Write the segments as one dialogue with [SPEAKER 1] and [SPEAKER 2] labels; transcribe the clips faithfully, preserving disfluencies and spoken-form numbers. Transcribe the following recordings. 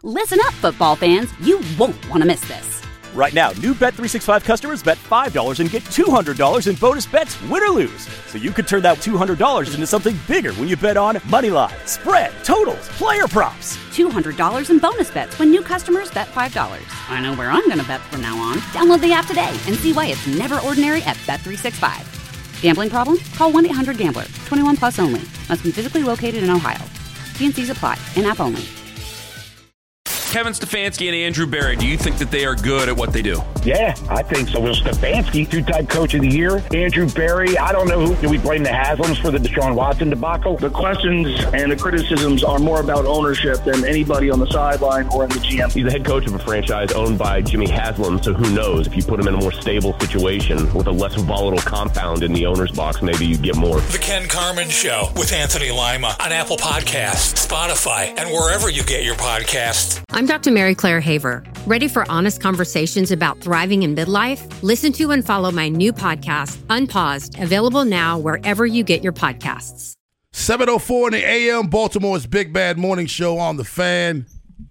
[SPEAKER 1] Listen up, football fans. You won't want to miss this.
[SPEAKER 2] Right now, new Bet three sixty-five customers bet five dollars and get two hundred dollars in bonus bets, win or lose. So you could turn that two hundred dollars into something bigger when you bet on money line, spread, totals, player props.
[SPEAKER 1] two hundred dollars in bonus bets when new customers bet five dollars. I know where I'm going to bet from now on. Download the app today and see why it's never ordinary at Bet three sixty-five. Gambling problem? Call one eight hundred gambler. twenty-one plus only. Must be physically located in Ohio. T and C's apply. In-app only.
[SPEAKER 3] Kevin Stefanski and Andrew Berry, do you think that they are good at what they do?
[SPEAKER 4] Yeah, I think so. Well, Stefanski, two-time coach of the year. Andrew Berry, I don't know who. Do we blame the Haslams for the Deshaun Watson debacle?
[SPEAKER 5] The questions and the criticisms are more about ownership than anybody on the sideline or in the G M.
[SPEAKER 6] He's the head coach of a franchise owned by Jimmy Haslam, so who knows? If you put him in a more stable situation with a less volatile compound in the owner's box, maybe you get more.
[SPEAKER 7] The Ken Carman Show with Anthony Lima on Apple Podcasts, Spotify, and wherever you get your podcasts.
[SPEAKER 8] I'm Doctor Mary Claire Haver. Ready for honest conversations about thriving in midlife? Listen to and follow my new podcast, Unpaused, available now wherever you get your podcasts.
[SPEAKER 9] seven oh four in the A M, Baltimore's Big Bad Morning Show on The Fan.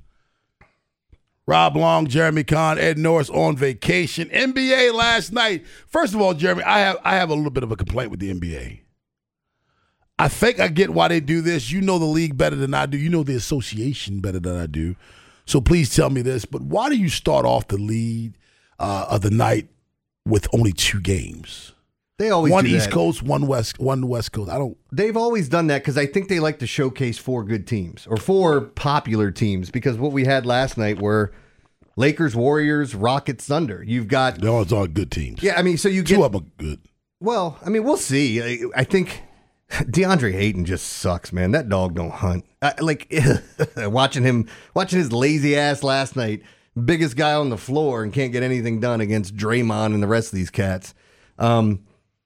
[SPEAKER 9] Rob Long, Jeremy Kahn, Ed Norris on vacation. N B A last night. First of all, Jeremy, I have I have a little bit of a complaint with the N B A. I think I get why they do this. You know the league better than I do. You know the association better than I do. So please tell me this, but why do you start off the lead uh, of the night with only two games?
[SPEAKER 10] They always
[SPEAKER 9] one
[SPEAKER 10] do
[SPEAKER 9] East
[SPEAKER 10] that.
[SPEAKER 9] Coast, one West, one West Coast. I don't.
[SPEAKER 10] They've always done that because I think they like to showcase four good teams or four popular teams. Because what we had last night were Lakers, Warriors, Rockets, Thunder. You've got
[SPEAKER 9] they're all, all good teams.
[SPEAKER 10] Yeah, I mean, so you
[SPEAKER 9] two
[SPEAKER 10] get
[SPEAKER 9] of them are good.
[SPEAKER 10] Well, I mean, we'll see. I, I think DeAndre Ayton just sucks, man. That dog don't hunt. I, like watching him, watching his lazy ass last night, biggest guy on the floor, and can't get anything done against Draymond and the rest of these cats. Um,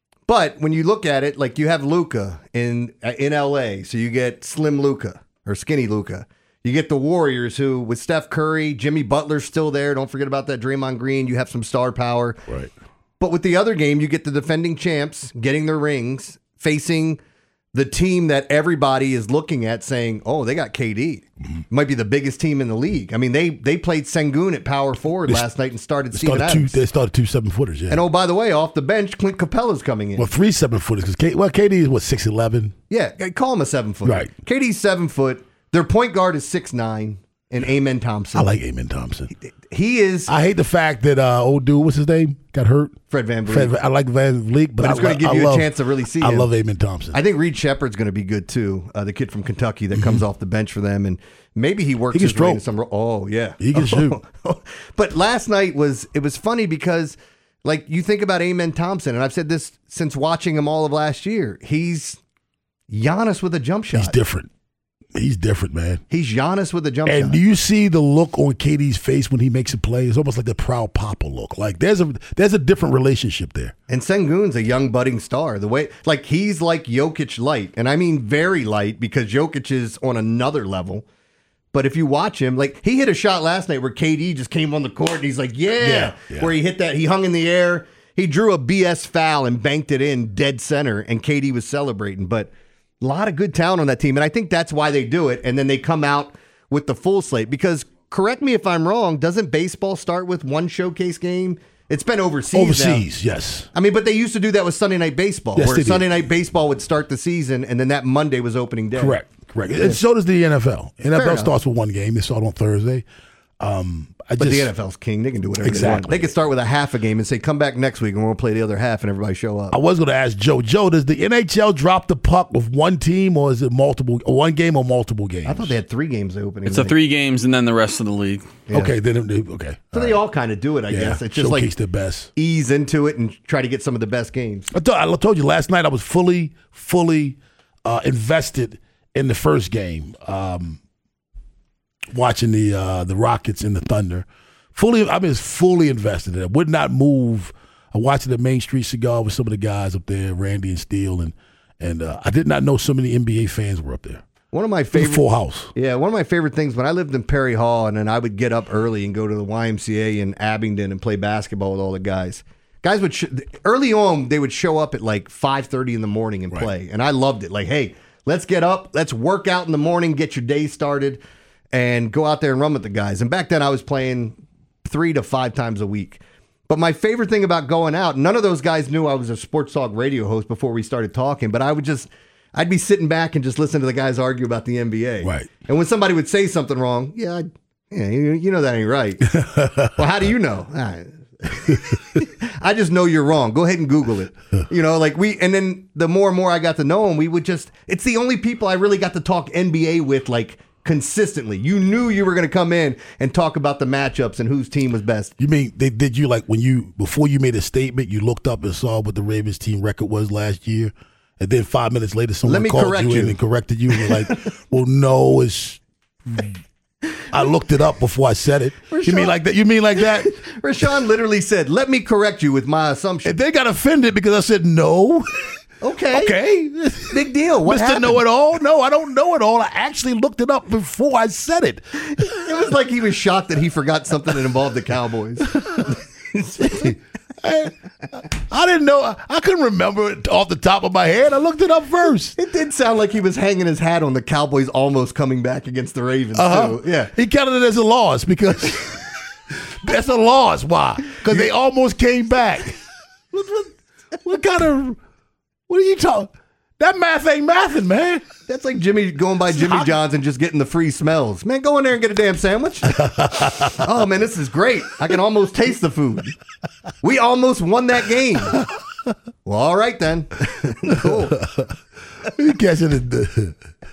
[SPEAKER 10] but when you look at it, like you have Luka in in L A, so you get Slim Luka or Skinny Luka. You get the Warriors, who with Steph Curry, Jimmy Butler's still there. Don't forget about that Draymond Green. You have some star power.
[SPEAKER 9] Right.
[SPEAKER 10] But with the other game, you get the defending champs getting their rings, facing the team that everybody is looking at saying, oh, they got K D. Mm-hmm. Might be the biggest team in the league. I mean, they they played Sengun at power forward they, last night and started Steven Adams.
[SPEAKER 9] Two, they started two seven-footers, yeah.
[SPEAKER 10] And oh, by the way, off the bench, Clint Capella's coming in.
[SPEAKER 9] Well, three seven-footers, because K, well, K D is, what, six eleven?
[SPEAKER 10] Yeah, call him a seven-footer.
[SPEAKER 9] Right.
[SPEAKER 10] K D's seven foot. Their point guard is six nine, and Amen Thompson.
[SPEAKER 9] I like Amen Thompson.
[SPEAKER 10] He, he is.
[SPEAKER 9] I hate the fact that uh, old dude, what's his name, got hurt.
[SPEAKER 10] Fred VanVleet.
[SPEAKER 9] Fred, I like VanVleet, but,
[SPEAKER 10] but it's going to give
[SPEAKER 9] I
[SPEAKER 10] you
[SPEAKER 9] love,
[SPEAKER 10] a chance to really see
[SPEAKER 9] I
[SPEAKER 10] him.
[SPEAKER 9] love Amen Thompson.
[SPEAKER 10] I think Reed Shepard's going to be good too. Uh, the kid from Kentucky that mm-hmm. comes off the bench for them, and maybe he works
[SPEAKER 9] he
[SPEAKER 10] his
[SPEAKER 9] stroke.
[SPEAKER 10] way into some. Oh yeah,
[SPEAKER 9] he can shoot.
[SPEAKER 10] But last night was it was funny because, like, you think about Amen Thompson, and I've said this since watching him all of last year. He's Giannis with a jump shot.
[SPEAKER 9] He's different. He's different, man.
[SPEAKER 10] He's Giannis with a jump
[SPEAKER 9] and
[SPEAKER 10] shot.
[SPEAKER 9] And do you see the look on K D's face when he makes a play? It's almost like the proud papa look. Like there's a there's a different relationship there.
[SPEAKER 10] And Sengun's a young budding star. The way like he's like Jokic light, and I mean very light because Jokic is on another level. But if you watch him, like he hit a shot last night where K D just came on the court and he's like, yeah,
[SPEAKER 9] yeah, yeah.
[SPEAKER 10] where he hit that, he hung in the air, he drew a B S foul and banked it in dead center, and K D was celebrating. But a lot of good talent on that team, and I think that's why they do it, and then they come out with the full slate. Because, correct me if I'm wrong, doesn't baseball start with one showcase game? It's been overseas
[SPEAKER 9] Overseas,
[SPEAKER 10] now.
[SPEAKER 9] yes.
[SPEAKER 10] I mean, but they used to do that with Sunday Night Baseball,
[SPEAKER 9] yes,
[SPEAKER 10] where Sunday
[SPEAKER 9] did.
[SPEAKER 10] Night Baseball would start the season, and then that Monday was opening day.
[SPEAKER 9] Correct, correct. And so does the N F L. N F L
[SPEAKER 10] Fair
[SPEAKER 9] starts with one game. They start on Thursday. Um, I
[SPEAKER 10] but
[SPEAKER 9] just,
[SPEAKER 10] the N F L's king. They can do whatever
[SPEAKER 9] exactly.
[SPEAKER 10] they want. They can start with a half a game and say, come back next week and we'll play the other half and everybody show up.
[SPEAKER 9] I was going to ask Joe. Joe, does the N H L drop the puck with one team or is it multiple, one game or multiple games?
[SPEAKER 10] I thought they had three games opening.
[SPEAKER 3] It's a three games and then the rest of the league.
[SPEAKER 10] Yeah.
[SPEAKER 9] Okay, then okay.
[SPEAKER 10] So all they right. all kind of do it, I
[SPEAKER 9] yeah.
[SPEAKER 10] guess. It's just
[SPEAKER 9] Showcase
[SPEAKER 10] like
[SPEAKER 9] the best.
[SPEAKER 10] Ease into it and try to get some of the best games.
[SPEAKER 9] I, th- I told you last night I was fully, fully uh, invested in the first game, um, watching the uh, the Rockets and the Thunder. Fully, I mean, fully invested in it. Would not move. I watched it at Main Street Cigar with some of the guys up there, Randy and Steele, and and uh, I did not know so many N B A fans were up there.
[SPEAKER 10] One of my favorite
[SPEAKER 9] full house.
[SPEAKER 10] Yeah, one of my favorite things when I lived in Perry Hall, and then I would get up early and go to the Y M C A in Abingdon and play basketball with all the guys. Guys would sh- early on they would show up at like five thirty in the morning and play, right. and I loved it. Like, hey, let's get up, let's work out in the morning, get your day started. and go out there and run with the guys. And back then I was playing three to five times a week. But my favorite thing about going out, none of those guys knew I was a Sports Talk radio host before we started talking, but I would just, I'd be sitting back and just listen to the guys argue about the N B A.
[SPEAKER 9] Right.
[SPEAKER 10] And when somebody would say something wrong, yeah, I'd, yeah, you, you know that ain't right. Well, how do you know? I just know you're wrong. Go ahead and Google it. You know, like we, and then the more and more I got to know them, we would just, it's the only people I really got to talk N B A with, like, consistently. You knew you were going to come in and talk about the matchups and whose team was best.
[SPEAKER 9] You mean, they did you, like, when you, before you made a statement, you looked up and saw what the Ravens team record was last year, and then five minutes later someone called you, you in and corrected you, and you're like, well, no, it's... I looked it up before I said it. Rashawn, you mean like that? You mean like that?
[SPEAKER 10] Rashawn literally said, let me correct you with my assumption.
[SPEAKER 9] And they got offended because I said no.
[SPEAKER 10] Okay.
[SPEAKER 9] Okay.
[SPEAKER 10] Big deal. What
[SPEAKER 9] Mister
[SPEAKER 10] happened?
[SPEAKER 9] Know-it-all? No, I don't know it all. I actually looked it up before I said it.
[SPEAKER 10] It was like he was shocked that he forgot something that involved the Cowboys.
[SPEAKER 9] I, I didn't know. I couldn't remember it off the top of my head. I looked it up first.
[SPEAKER 10] It did sound like he was hanging his hat on the Cowboys almost coming back against the Ravens,
[SPEAKER 9] uh-huh.
[SPEAKER 10] too. Yeah.
[SPEAKER 9] He counted it as a loss because that's a loss. Why? Because they almost came back. What, what, what kind of, what are you talking? That math ain't mathing, man.
[SPEAKER 10] That's like Jimmy going by Jimmy John's and just getting the free smells. Man, go in there and get a damn sandwich. Oh, man, this is great. I can almost taste the food. We almost won that game. Well, all right, then. Cool.
[SPEAKER 9] You catching the,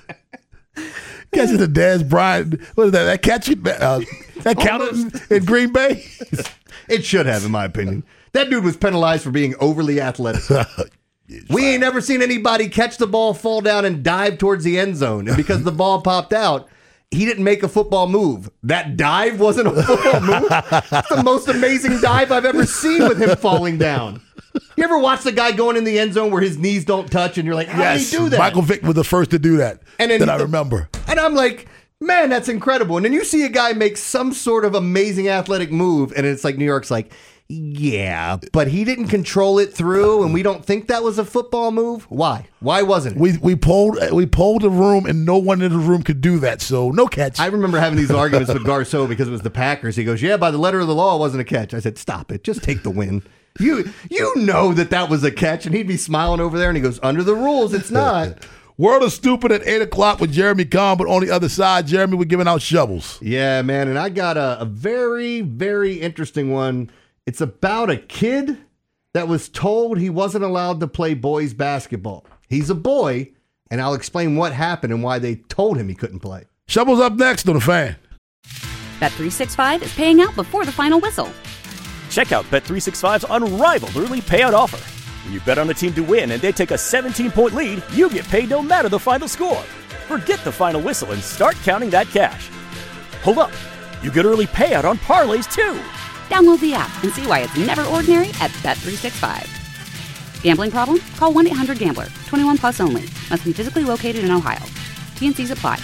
[SPEAKER 9] catching the Dez Bryant. What is that? That catch it? Uh, that counted in Green Bay?
[SPEAKER 10] It should have, in my opinion. That dude was penalized for being overly athletic. We ain't never seen anybody catch the ball, fall down, and dive towards the end zone. And because the ball popped out, he didn't make a football move. That dive wasn't a football move. It's the most amazing dive I've ever seen with him falling down. You ever watch the guy going in the end zone where his knees don't touch, and you're like, how
[SPEAKER 9] yes,
[SPEAKER 10] did he do that?
[SPEAKER 9] Michael Vick was the first to do that, and then that I remember.
[SPEAKER 10] And I'm like, man, that's incredible. And then you see a guy make some sort of amazing athletic move, and it's like New York's like, yeah, but he didn't control it through, and we don't think that was a football move. Why? Why wasn't it?
[SPEAKER 9] We we polled we polled the room, and no one in the room could do that. So no catch.
[SPEAKER 10] I remember having these arguments with Garceau because it was the Packers. He goes, "Yeah, by the letter of the law, it wasn't a catch." I said, "Stop it! Just take the win. You you know that that was a catch." And he'd be smiling over there, and he goes, "Under the rules, it's not."
[SPEAKER 9] World of Stupid at eight o'clock with Jeremy Kahn, but on the other side, Jeremy, we're giving out shovels.
[SPEAKER 10] Yeah, man, and I got a, a very very interesting one. It's about a kid that was told he wasn't allowed to play boys basketball. He's a boy, and I'll explain what happened and why they told him he couldn't play.
[SPEAKER 9] Shovels up next on The Fan.
[SPEAKER 1] Bet three sixty-five is paying out before the final whistle.
[SPEAKER 2] Check out Bet three sixty-five's unrivaled early payout offer. When you bet on a team to win and they take a seventeen-point lead, you get paid no matter the final score. Forget the final whistle and start counting that cash. Hold up. You get early payout on parlays, too.
[SPEAKER 1] Download the app and see why it's never ordinary at Bet three sixty-five. Gambling problem? Call one eight hundred gambler. twenty-one plus only. Must be physically located in Ohio. T and C's apply.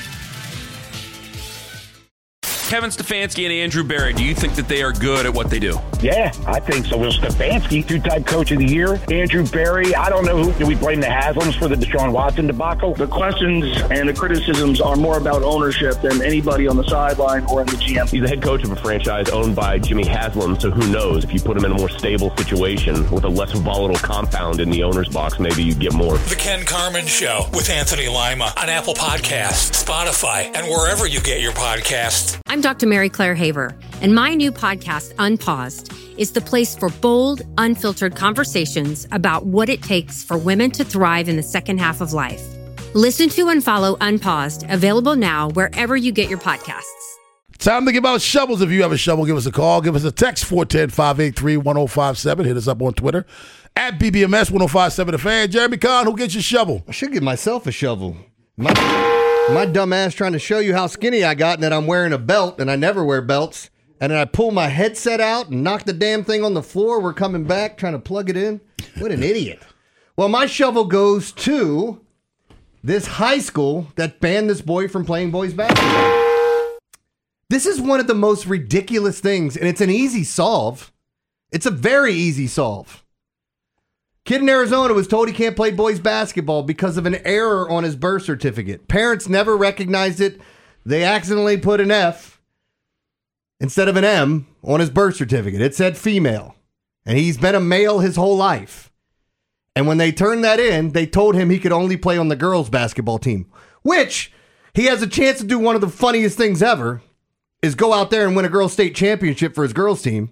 [SPEAKER 3] Kevin Stefanski and Andrew Berry, do you think that they are good at what they do?
[SPEAKER 4] Yeah, I think so. Will Stefanski, two-time coach of the year. Andrew Berry, I don't know who. Do we blame the Haslams for the Deshaun Watson debacle?
[SPEAKER 5] The questions and the criticisms are more about ownership than anybody on the sideline or in the G M.
[SPEAKER 6] He's the head coach of a franchise owned by Jimmy Haslam, so who knows? If you put him in a more stable situation with a less volatile compound in the owner's box, maybe you'd get more.
[SPEAKER 7] The Ken Carman Show with Anthony Lima on Apple Podcasts, Spotify, and wherever you get your podcasts.
[SPEAKER 8] I'm Doctor Mary Claire Haver, and my new podcast, Unpaused, is the place for bold, unfiltered conversations about what it takes for women to thrive in the second half of life. Listen to and follow Unpaused, available now wherever you get your podcasts.
[SPEAKER 9] Time to give out shovels. If you have a shovel, give us a call. Give us a text, four one zero, five eight three, one zero five seven. Hit us up on Twitter, at B B M S one oh five seven The Fan. Jeremy Kahn, who gets your shovel?
[SPEAKER 10] I should give myself a shovel. My, my dumb ass trying to show you how skinny I got and that I'm wearing a belt, and I never wear belts. And then I pull my headset out and knock the damn thing on the floor. We're coming back, trying to plug it in. What an idiot. Well, my shovel goes to this high school that banned this boy from playing boys basketball. This is one of the most ridiculous things, and it's an easy solve. It's a very easy solve. Kid in Arizona was told he can't play boys basketball because of an error on his birth certificate. Parents never recognized it. they accidentally put an F instead of an M on his birth certificate. It said female. And he's been a male his whole life. And when they turned that in, they told him he could only play on the girls' basketball team, which he has a chance to do one of the funniest things ever, is go out there and win a girls' state championship for his girls' team.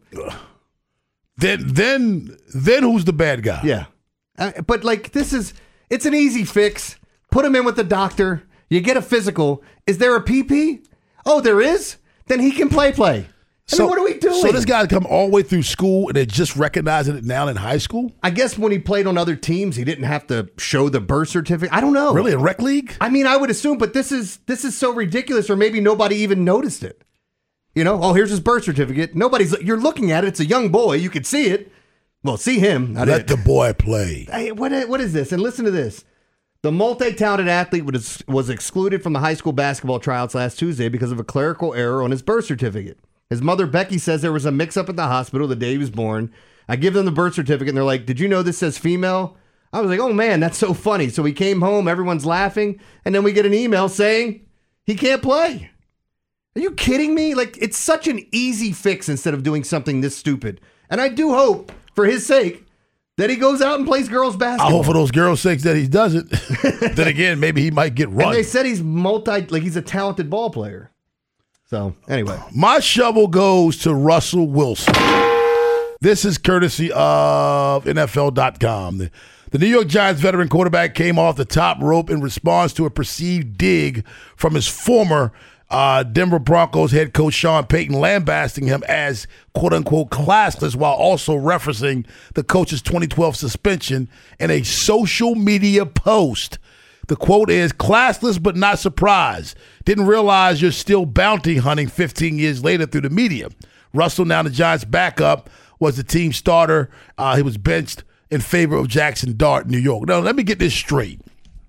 [SPEAKER 9] Then, then, then who's the bad guy?
[SPEAKER 10] Yeah. Uh, but, like, this is, it's an easy fix. Put him in with the doctor. You get a physical. Is there a P P? Oh, there is? Then he can play, play. I
[SPEAKER 9] So
[SPEAKER 10] mean, what are we doing?
[SPEAKER 9] So this guy come all the way through school and they're just recognizing it now in high school?
[SPEAKER 10] I guess when he played on other teams, he didn't have to show the birth certificate. I don't know.
[SPEAKER 9] Really, a rec league?
[SPEAKER 10] I mean, I would assume, but this is this is so ridiculous, or maybe nobody even noticed it. You know, oh, here's his birth certificate. Nobody's, you're looking at it. It's a young boy. You could see it. Well, see him.
[SPEAKER 9] Let it. the boy play.
[SPEAKER 10] Hey, what, what is this? And listen to this. The multi-talented athlete was, was excluded from the high school basketball tryouts last Tuesday because of a clerical error on his birth certificate. His mother, Becky, says there was a mix-up at the hospital the day he was born. I give them the birth certificate, and they're like, did you know this says female? I was like, oh, man, that's so funny. So he came home, everyone's laughing, and then we get an email saying he can't play. Are you kidding me? Like, it's such an easy fix instead of doing something this stupid. And I do hope, for his sake, that he goes out and plays girls basketball.
[SPEAKER 9] I hope for those girls' sakes that he doesn't. Then again, maybe he might get run.
[SPEAKER 10] And they said he's multi, like he's a talented ball player. So, anyway.
[SPEAKER 9] My shovel goes to Russell Wilson. This is courtesy of N F L dot com. The, the New York Giants veteran quarterback came off the top rope in response to a perceived dig from his former uh, Denver Broncos head coach Sean Payton, lambasting him as quote-unquote classless while also referencing the coach's twenty twelve suspension in a social media post. The quote is, classless but not surprised. Didn't realize you're still bounty hunting fifteen years later through the media. Russell, now the Giants' backup, was the team starter. Uh, he was benched in favor of Jackson Dart, New York. Now, let me get this straight.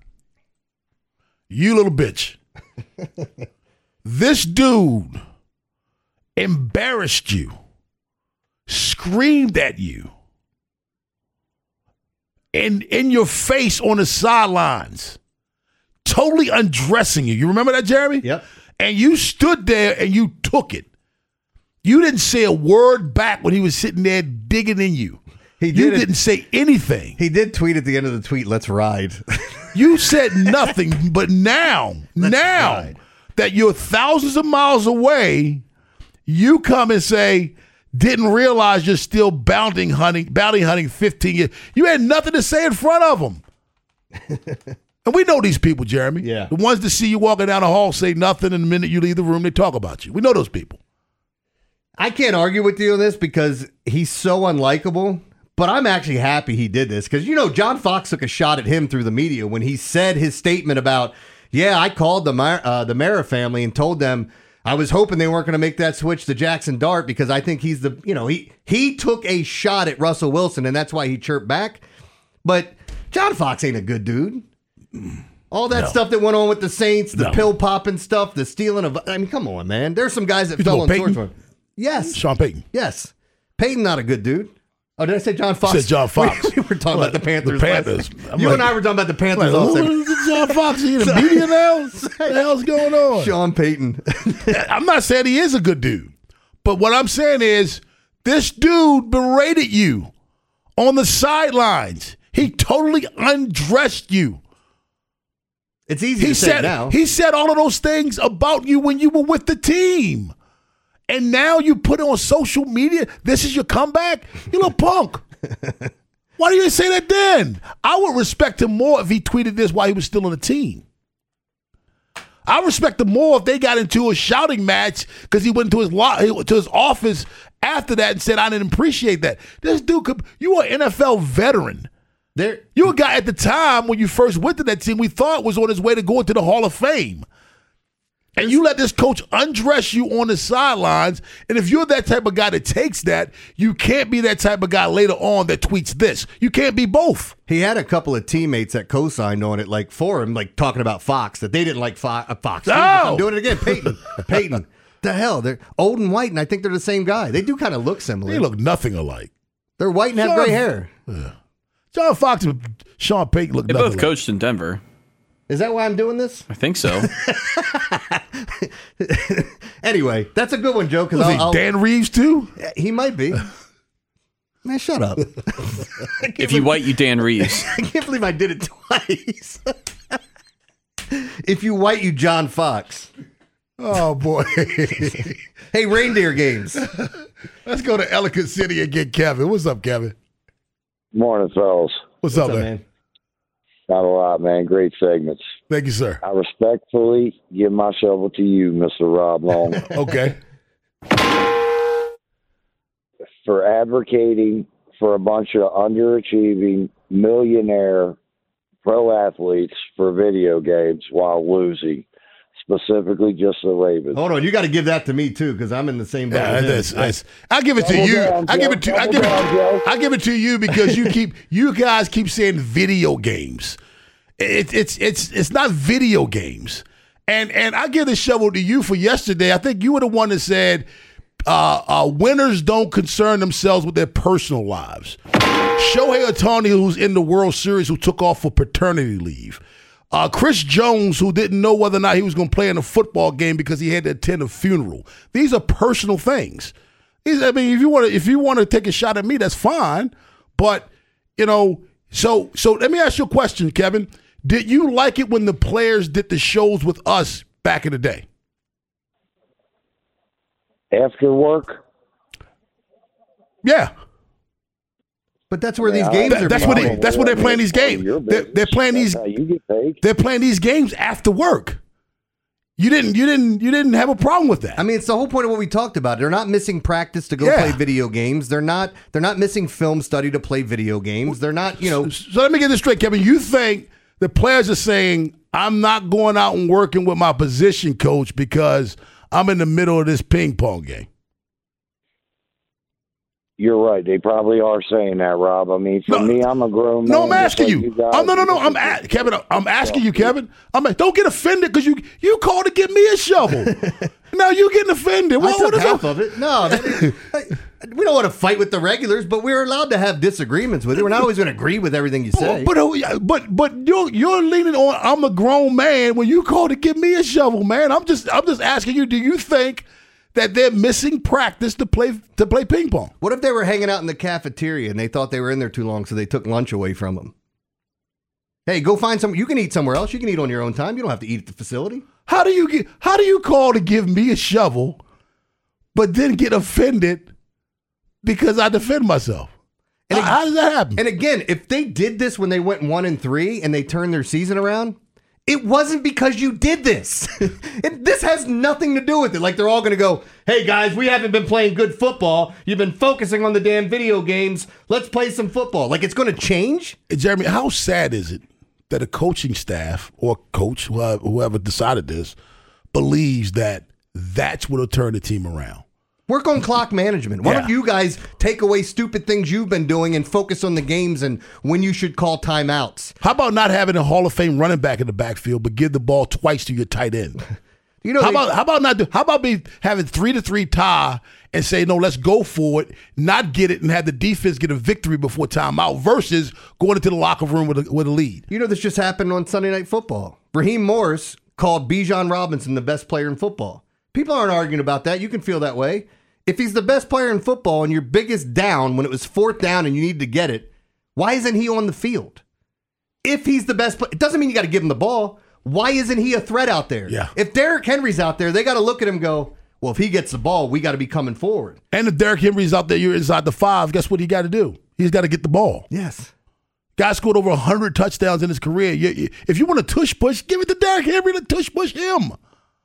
[SPEAKER 9] You little bitch. This dude embarrassed you, screamed at you, and in your face on the sidelines, totally undressing you. You remember that, Jeremy?
[SPEAKER 10] Yep.
[SPEAKER 9] And you stood there and you took it. You didn't say a word back when he was sitting there digging in you.
[SPEAKER 10] He did
[SPEAKER 9] you
[SPEAKER 10] it.
[SPEAKER 9] didn't say anything.
[SPEAKER 10] He did tweet at the end of the tweet, let's ride.
[SPEAKER 9] You said nothing, but now,
[SPEAKER 10] Let's
[SPEAKER 9] now
[SPEAKER 10] ride.
[SPEAKER 9] that you're thousands of miles away, you come and say, didn't realize you're still bounty hunting, bounty hunting fifteen years. You had nothing to say in front of them. And we know these people, Jeremy.
[SPEAKER 10] Yeah.
[SPEAKER 9] The ones that see you walking down the hall say nothing, and the minute you leave the room, they talk about you. We know those people.
[SPEAKER 10] I can't argue with you on this because he's so unlikable, but I'm actually happy he did this because, you know, John Fox took a shot at him through the media when he said his statement about, yeah, I called the Mar- uh, the Mara family and told them I was hoping they weren't going to make that switch to Jackson Dart because I think he's the, you know, he he took a shot at Russell Wilson and that's why he chirped back. But John Fox ain't a good dude. All that
[SPEAKER 9] No.
[SPEAKER 10] stuff that went on with the Saints, the
[SPEAKER 9] No.
[SPEAKER 10] pill popping stuff, the stealing of, I mean, come on, man. There's some guys that
[SPEAKER 9] You
[SPEAKER 10] fell
[SPEAKER 9] talking
[SPEAKER 10] on
[SPEAKER 9] about
[SPEAKER 10] swords for
[SPEAKER 9] Peyton?
[SPEAKER 10] him. Yes.
[SPEAKER 9] Sean Payton.
[SPEAKER 10] Yes. Peyton, not a good dude. Oh, did I say John Fox?
[SPEAKER 9] You said John Fox.
[SPEAKER 10] We, we were talking
[SPEAKER 9] What?
[SPEAKER 10] about the Panthers.
[SPEAKER 9] The
[SPEAKER 10] last
[SPEAKER 9] Panthers.
[SPEAKER 10] night.
[SPEAKER 9] I'm
[SPEAKER 10] You
[SPEAKER 9] like-
[SPEAKER 10] and I were talking about the Panthers.
[SPEAKER 9] Like,
[SPEAKER 10] all
[SPEAKER 9] who
[SPEAKER 10] the
[SPEAKER 9] is John Fox? Is he in the media now? What the hell's going on?
[SPEAKER 10] Sean Payton.
[SPEAKER 9] I'm not saying he is a good dude, but what I'm saying is this dude berated you on the sidelines. He totally undressed you.
[SPEAKER 10] It's easy
[SPEAKER 9] He
[SPEAKER 10] to say
[SPEAKER 9] said
[SPEAKER 10] it now.
[SPEAKER 9] he said all of those things about you when you were with the team. And now you put it on social media. This is your comeback? You little punk. Why didn't you say that then? I would respect him more if he tweeted this while he was still on the team. I respect him more if they got into a shouting match because he went to his lo- to his office after that and said, I didn't appreciate that. This dude, could, you are an N F L veteran.
[SPEAKER 10] There,
[SPEAKER 9] You a guy at the time when you first went to that team we thought was on his way to go into the Hall of Fame. And you let this coach undress you on the sidelines. And if you're that type of guy that takes that, you can't be that type of guy later on that tweets this. You can't be both.
[SPEAKER 10] he had a couple of teammates that co-signed on it, like for him, like talking about Fox, that they didn't like Fo- uh, Fox.
[SPEAKER 9] No.
[SPEAKER 10] I'm doing it again. Peyton. Peyton. The hell? They're old and white, and I think they're the same guy. They do kind of look similar.
[SPEAKER 9] They look nothing alike.
[SPEAKER 10] They're white and have
[SPEAKER 9] Sean-
[SPEAKER 10] gray hair.
[SPEAKER 9] John Fox and Sean Payton look
[SPEAKER 3] They
[SPEAKER 9] nothing
[SPEAKER 3] both
[SPEAKER 9] alike.
[SPEAKER 3] coached in Denver.
[SPEAKER 10] Is that why I'm doing this?
[SPEAKER 3] I think so.
[SPEAKER 10] Anyway, that's a good one, Joe. Because
[SPEAKER 9] Was he
[SPEAKER 10] I'll,
[SPEAKER 9] Dan Reeves too?
[SPEAKER 10] He might be. Man, shut up.
[SPEAKER 3] If you white, you Dan Reeves.
[SPEAKER 10] I can't believe I did it twice. If you white, you John Fox.
[SPEAKER 9] Oh, boy.
[SPEAKER 10] Hey, reindeer games.
[SPEAKER 9] Let's go to Ellicott City and get Kevin. What's up, Kevin?
[SPEAKER 4] Morning, fellas.
[SPEAKER 9] What's, What's
[SPEAKER 10] up,
[SPEAKER 9] up, man?
[SPEAKER 10] man?
[SPEAKER 4] Not a lot, man. Great segments.
[SPEAKER 9] Thank you, sir.
[SPEAKER 4] I respectfully give my shovel to you, Mister Rob Long.
[SPEAKER 9] Okay.
[SPEAKER 4] For advocating for a bunch of underachieving millionaire pro athletes for video games while losing, specifically just the Ravens.
[SPEAKER 10] Hold on, you got to give that to me too, because I'm in the same boat.
[SPEAKER 9] Yeah,
[SPEAKER 10] with him.
[SPEAKER 9] that's, that's, I give it to
[SPEAKER 4] Double
[SPEAKER 9] you.
[SPEAKER 4] down,
[SPEAKER 9] I give
[SPEAKER 4] Joe.
[SPEAKER 9] it to I
[SPEAKER 4] Double
[SPEAKER 9] give
[SPEAKER 4] down,
[SPEAKER 9] it.
[SPEAKER 4] Joe.
[SPEAKER 9] I give it to you because you keep you guys keep saying video games. It, it's it's it's not video games. And and I give the shovel to you for yesterday. I think you were the one that said uh, uh, winners don't concern themselves with their personal lives. Shohei Ohtani, who's in the World Series, who took off for paternity leave. Uh, Chris Jones, who didn't know whether or not he was going to play in a football game because he had to attend a funeral. These are personal things. These, I mean, if you want to, if you want to take a shot at me, that's fine. But you know, so so let me ask you a question, Kevin. Did you like it when the players did the shows with us back in the day?
[SPEAKER 4] After work?
[SPEAKER 9] Yeah.
[SPEAKER 10] But that's where
[SPEAKER 4] Yeah,
[SPEAKER 10] these games
[SPEAKER 9] That-
[SPEAKER 10] are.
[SPEAKER 9] that's
[SPEAKER 10] being
[SPEAKER 9] what they,
[SPEAKER 10] played.
[SPEAKER 9] that's what they're playing these games.
[SPEAKER 4] Your
[SPEAKER 9] They're,
[SPEAKER 4] business.
[SPEAKER 9] they're playing these.
[SPEAKER 4] That's how you get paid.
[SPEAKER 9] They're playing these games after work. You didn't. You didn't. You didn't have a problem with that.
[SPEAKER 10] I mean, it's the whole point of what we talked about. They're not missing practice to go
[SPEAKER 9] Yeah.
[SPEAKER 10] play video games. They're not. They're not missing film study to play video games. They're not. You know.
[SPEAKER 9] So let me get this straight, Kevin. You think the players are saying, I'm not going out and working with my position coach because I'm in the middle of this ping pong game?
[SPEAKER 4] You're right. They probably are saying that, Rob. I mean, for
[SPEAKER 9] No.
[SPEAKER 4] me, I'm a grown man.
[SPEAKER 9] No, I'm
[SPEAKER 4] just
[SPEAKER 9] asking
[SPEAKER 4] like
[SPEAKER 9] you.
[SPEAKER 4] guys.
[SPEAKER 9] Oh, no, no, no. I'm a- Kevin. I'm asking you, Kevin. I'm a- don't get offended because you you called to give me a shovel. Now you getting offended.
[SPEAKER 10] I
[SPEAKER 9] What,
[SPEAKER 10] took
[SPEAKER 9] what is
[SPEAKER 10] half
[SPEAKER 9] up?
[SPEAKER 10] of it. No, that, I- we don't want to fight with the regulars, but we're allowed to have disagreements with it. We're not always going to agree with everything you say.
[SPEAKER 9] But uh, but but you're you're leaning on I'm a grown man when you call to give me a shovel, man. I'm just I'm just asking you. Do you think that they're missing practice to play to play ping pong?
[SPEAKER 10] What if they were hanging out in the cafeteria and they thought they were in there too long, so they took lunch away from them? Hey, go find some. You can eat somewhere else. You can eat on your own time. You don't have to eat at the facility.
[SPEAKER 9] How do you get? How do you call to give me a shovel, but then get offended because I defend myself?
[SPEAKER 10] And
[SPEAKER 9] how, how does that happen?
[SPEAKER 10] And again, if they did this when they went one and three and they turned their season around, it wasn't because you did this. it, this has nothing to do with it. Like they're all going to go, hey guys, we haven't been playing good football. You've been focusing on the damn video games. Let's play some football. Like it's going to change.
[SPEAKER 9] Jeremy, how sad is it that a coaching staff or coach, whoever, whoever decided this, believes that that's what will turn the team around?
[SPEAKER 10] Work on clock management. Why
[SPEAKER 9] Yeah.
[SPEAKER 10] don't you guys take away stupid things you've been doing and focus on the games and when you should call timeouts?
[SPEAKER 9] How about not having a Hall of Fame running back in the backfield, but give the ball twice to your tight end?
[SPEAKER 10] You know,
[SPEAKER 9] how
[SPEAKER 10] they-
[SPEAKER 9] about how about not do, how about be having three to three tie and say no, let's go for it, not get it, and have the defense get a victory before timeout versus going into the locker room with a, with a lead.
[SPEAKER 10] You know, this just happened on Sunday Night Football. Raheem Morris called Bijan Robinson the best player in football. People aren't arguing about that. You can feel that way. If he's the best player in football and your biggest down when it was fourth down and you need to get it, why isn't he on the field? If he's the best player, it doesn't mean you got to give him the ball. Why isn't he a threat out there?
[SPEAKER 9] Yeah.
[SPEAKER 10] If Derrick Henry's out there, they got to look at him and go, well, if he gets the ball, we got to be coming forward.
[SPEAKER 9] And if Derrick Henry's out there, you're inside the five, guess what he got to do? He's got to get the ball.
[SPEAKER 10] Yes.
[SPEAKER 9] Guy scored over one hundred touchdowns in his career. You, you, if you want to tush push, give it to Derrick Henry to tush push him.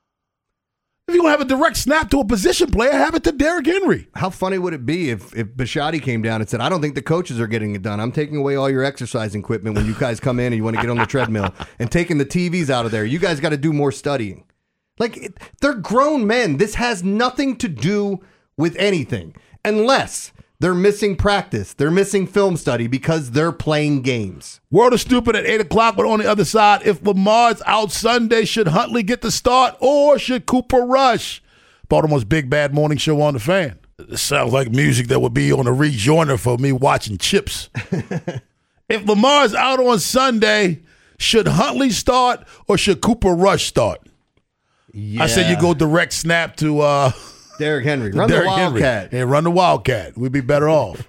[SPEAKER 9] If you're going to have a direct snap to a position player, have it to Derrick Henry.
[SPEAKER 10] How funny would it be if, if Bisciotti came down and said, I don't think the coaches are getting it done. I'm taking away all your exercise equipment when you guys come in and you want to get on the treadmill and taking the T Vs out of there. You guys got to do more studying. Like, it, they're grown men. This has nothing to do with anything unless they're missing practice. They're missing film study because they're playing games.
[SPEAKER 9] World of Stupid at eight o'clock, but on the other side, if Lamar's out Sunday, should Huntley get the start or should Cooper rush? Baltimore's Big Bad Morning Show on the Fan. It sounds like music that would be on a rejoiner for me watching Chips. If Lamar's out on Sunday, Should Huntley start or should Cooper Rush start?
[SPEAKER 10] Yeah.
[SPEAKER 9] I said you go direct snap to uh,
[SPEAKER 10] Derrick Henry. Run
[SPEAKER 9] Derrick
[SPEAKER 10] the Wildcat.
[SPEAKER 9] Henry. Yeah, run the Wildcat. We'd be better off.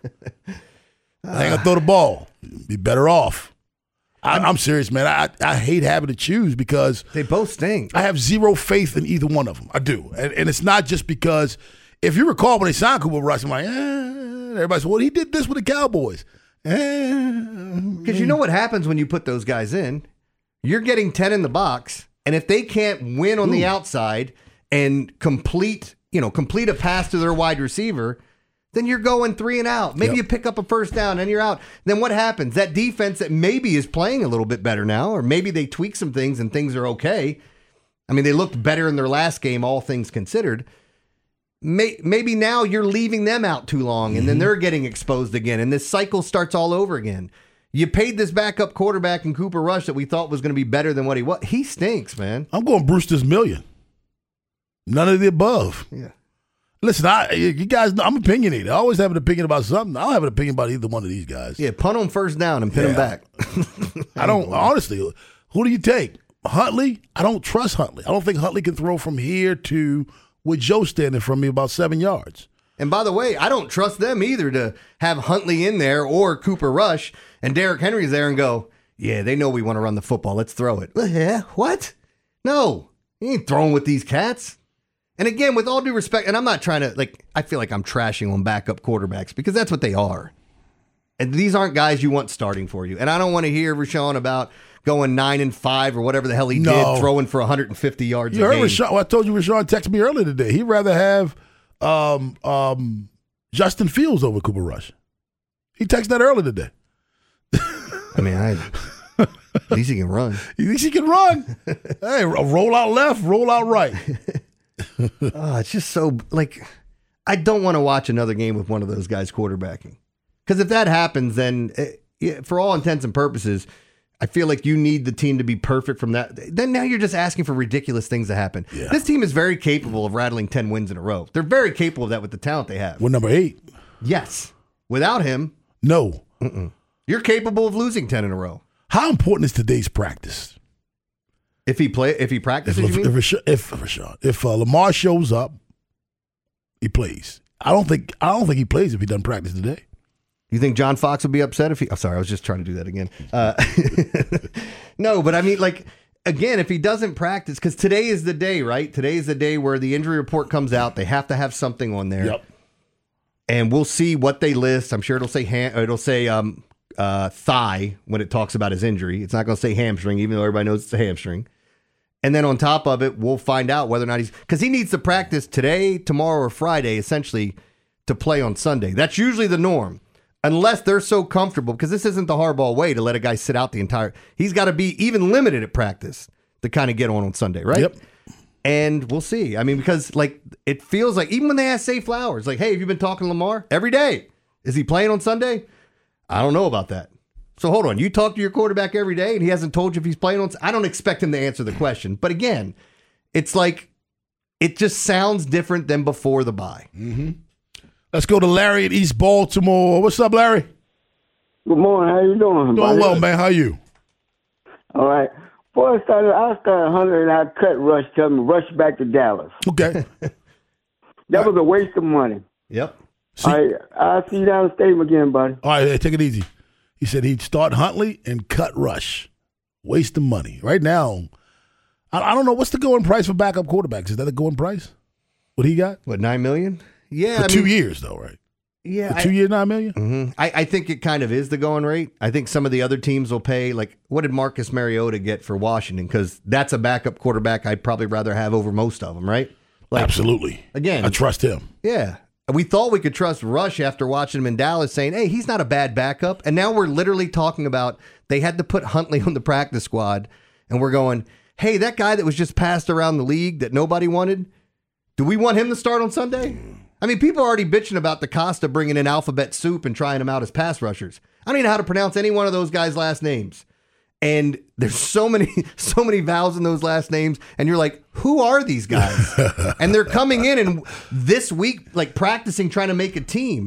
[SPEAKER 9] I ain't gonna throw the ball. Be better off. I, I'm serious, man. I I hate having to choose because
[SPEAKER 10] they both stink.
[SPEAKER 9] I have zero faith in either one of them. I do, and, and it's not just because. If you recall when they signed Cooper Rush, I'm like, eh. Everybody said, well, he did this with the Cowboys.
[SPEAKER 10] Because eh. you know what happens when you put those guys in? You're getting ten in the box, and if they can't win on Ooh. the outside and complete, you know, complete a pass to their wide receiver, then you're going three and out. Maybe yep. you pick up a first down and you're out. Then what happens? That defense that maybe is playing a little bit better now, or maybe they tweak some things and things are okay. I mean, they looked better in their last game, all things considered. May, maybe now you're leaving them out too long, and mm-hmm. then they're getting exposed again, and this cycle starts all over again. You paid this backup quarterback in Cooper Rush that we thought was going to be better than what he was. He stinks, man.
[SPEAKER 9] I'm going Brewster's million. None of the above.
[SPEAKER 10] Yeah.
[SPEAKER 9] Listen, I you guys know I'm opinionated. I always have an opinion about something. I don't have an opinion about either one of these guys.
[SPEAKER 10] Yeah, punt on first down and pin yeah. him back.
[SPEAKER 9] I don't, honestly, who do you take? Huntley? I don't trust Huntley. I don't think Huntley can throw from here to with Joe standing from me about seven yards.
[SPEAKER 10] And by the way, I don't trust them either to have Huntley in there or Cooper Rush and Derrick Henry's there and go, yeah, they know we want to run the football. Let's throw it. Yeah, what? No, you ain't throwing with these cats. And again, with all due respect, and I'm not trying to, like, I feel like I'm trashing on backup quarterbacks because that's what they are. And these aren't guys you want starting for you. And I don't want to hear Rashawn about going nine and five or whatever the hell he no. did, throwing for one hundred fifty yards
[SPEAKER 9] you
[SPEAKER 10] a
[SPEAKER 9] heard
[SPEAKER 10] game.
[SPEAKER 9] Rashawn, well, I told you Rashawn texted me earlier today. He'd rather have um, um, Justin Fields over Cooper Rush. He texted that earlier today.
[SPEAKER 10] I mean, I, at least he can run.
[SPEAKER 9] At least he can run. Hey, roll out left, roll out right.
[SPEAKER 10] Oh, it's just so, like, I don't want to watch another game with one of those guys quarterbacking. Because if that happens, then it, yeah, for all intents and purposes, I feel like you need the team to be perfect from that. Then now you're just asking for ridiculous things to happen. Yeah. This team is very capable of rattling ten wins in a row. They're very capable of that with the talent they have.
[SPEAKER 9] We're number eight.
[SPEAKER 10] Yes. Without him.
[SPEAKER 9] No.
[SPEAKER 10] Mm-mm. You're capable of losing ten in a row.
[SPEAKER 9] How important is today's practice?
[SPEAKER 10] If he play, if he practices,
[SPEAKER 9] if,
[SPEAKER 10] you mean?
[SPEAKER 9] if, if, if, if uh, Lamar shows up, he plays. I don't think I don't think he plays if he doesn't practice today.
[SPEAKER 10] You think John Fox would be upset if he? Oh, sorry, I was just trying to do that again. Uh, no, but I mean, like, again, if he doesn't practice, because today is the day, right? Today is the day where the injury report comes out. They have to have something on there.
[SPEAKER 9] Yep.
[SPEAKER 10] And we'll see what they list. I'm sure it'll say ham, it'll say um, uh, thigh when it talks about his injury. It's not going to say hamstring, even though everybody knows it's a hamstring. And then on top of it, we'll find out whether or not he's, because he needs to practice today, tomorrow, or Friday, essentially, to play on Sunday. That's usually the norm. Unless they're so comfortable, because this isn't the hardball way to let a guy sit out the entire, he's got to be even limited at practice to kind of get on on Sunday, right?
[SPEAKER 9] Yep.
[SPEAKER 10] And we'll see. I mean, because like it feels like, even when they ask Zay Flowers, like, hey, have you been talking to Lamar? Every day. Is he playing on Sunday? I don't know about that. So hold on. You talk to your quarterback every day and he hasn't told you if he's playing on, I don't expect him to answer the question. But again, it's like, it just sounds different than before the bye.
[SPEAKER 9] Mm-hmm. Let's go to Larry at East Baltimore. What's up, Larry?
[SPEAKER 11] Good morning. How you doing?
[SPEAKER 9] Doing
[SPEAKER 11] buddy?
[SPEAKER 9] well, man. How you?
[SPEAKER 11] All right. Before I started, I started Hunter and I cut Rush, tell him to rush back to Dallas.
[SPEAKER 9] Okay.
[SPEAKER 11] That was a waste of money.
[SPEAKER 10] Yep.
[SPEAKER 11] See, all right, I'll see you down the stadium again, buddy.
[SPEAKER 9] All right, hey, take it easy. He said he'd start Huntley and cut Rush. Waste of money. Right now, I, I don't know. What's the going price for backup quarterbacks? Is that the going price? What he got?
[SPEAKER 10] What, nine million dollars? Yeah.
[SPEAKER 9] For
[SPEAKER 10] I
[SPEAKER 9] two
[SPEAKER 10] mean,
[SPEAKER 9] years, though, right?
[SPEAKER 10] Yeah.
[SPEAKER 9] For two I, years, nine million dollars?
[SPEAKER 10] Mm-hmm. I, I think it kind of is the going rate. I think some of the other teams will pay, like, what did Marcus Mariota get for Washington? Because that's a backup quarterback I'd probably rather have over most of them, right? Like,
[SPEAKER 9] absolutely.
[SPEAKER 10] Again.
[SPEAKER 9] I trust him.
[SPEAKER 10] Yeah. We thought we could trust Rush after watching him in Dallas saying, hey, he's not a bad backup. And now we're literally talking about they had to put Huntley on the practice squad. And we're going, hey, that guy that was just passed around the league that nobody wanted, do we want him to start on Sunday? I mean, people are already bitching about DaCosta bringing in alphabet soup and trying them out as pass rushers. I don't even know how to pronounce any one of those guys' last names. And there's so many, so many vowels in those last names. And you're like, who are these guys? And they're coming in and this week, like practicing, trying to make a team.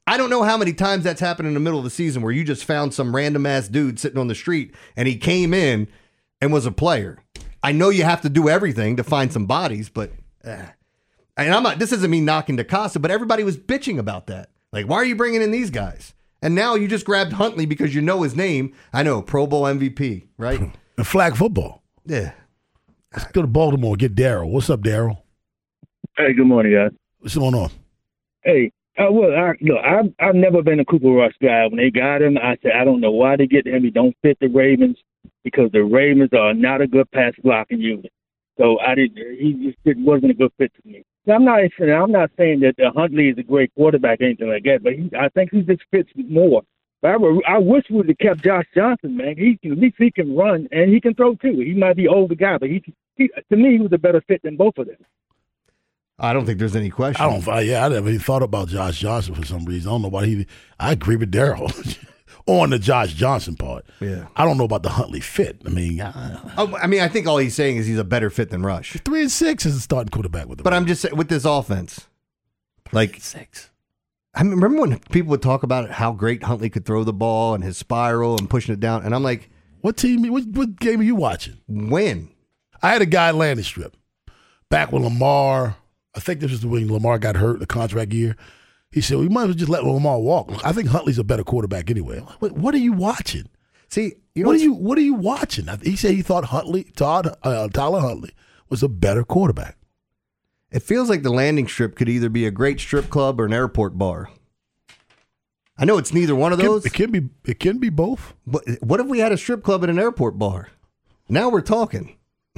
[SPEAKER 10] I don't know how many times that's happened in the middle of the season where you just found some random ass dude sitting on the street and he came in and was a player. I know you have to do everything to find some bodies, but uh, and I'm not. This isn't me knocking DeCosta, but everybody was bitching about that. Like, why are you bringing in these guys? And now you just grabbed Huntley because you know his name. I know, Pro Bowl M V P, right?
[SPEAKER 9] And flag football.
[SPEAKER 10] Yeah.
[SPEAKER 9] Let's go to Baltimore. Get Daryl. What's up, Daryl?
[SPEAKER 12] Hey, good morning, guys.
[SPEAKER 9] What's going on?
[SPEAKER 12] Hey, uh, well, I, look, I've, I've never been a Cooper Rush guy. When they got him, I said, I don't know why they get him. He don't fit the Ravens because the Ravens are not a good pass blocking unit. So I didn't. He just didn't, wasn't a good fit for me. Now, I'm not. I'm not saying that uh, Huntley is a great quarterback or anything like that, but he, I think he just fits more. But I, I wish we would have kept Josh Johnson, man. He at least he can run and he can throw too. He might be older guy, but he, he to me he was a better fit than both of them.
[SPEAKER 10] I don't think there's any question.
[SPEAKER 9] I don't. I, yeah, I never even thought about Josh Johnson for some reason. I don't know why he. I agree with Daryl on the Josh Johnson part.
[SPEAKER 10] Yeah,
[SPEAKER 9] I don't know about the Huntley fit. I mean, I,
[SPEAKER 10] oh, I mean, I think all he's saying is he's a better fit than Rush.
[SPEAKER 9] Three and six is a starting quarterback with the.
[SPEAKER 10] But I'm just saying with this offense, like
[SPEAKER 9] six.
[SPEAKER 10] I mean, remember when people would talk about how great Huntley could throw the ball and his spiral and pushing it down, and I'm like,
[SPEAKER 9] what team? What, what game are you watching?
[SPEAKER 10] When
[SPEAKER 9] I had a guy landing strip back when Lamar. I think this was when Lamar got hurt the contract year. He said, we might as well just let Lamar walk. I think Huntley's a better quarterback anyway. What, what are you watching?
[SPEAKER 10] See, you know
[SPEAKER 9] what are you what are you watching? He said he thought Huntley, Todd, uh, Tyler Huntley was a better quarterback.
[SPEAKER 10] It feels like the landing strip could either be a great strip club or an airport bar. I know it's neither one of those.
[SPEAKER 9] It can, it can be it can be both.
[SPEAKER 10] But what if we had a strip club at an airport bar? Now we're talking.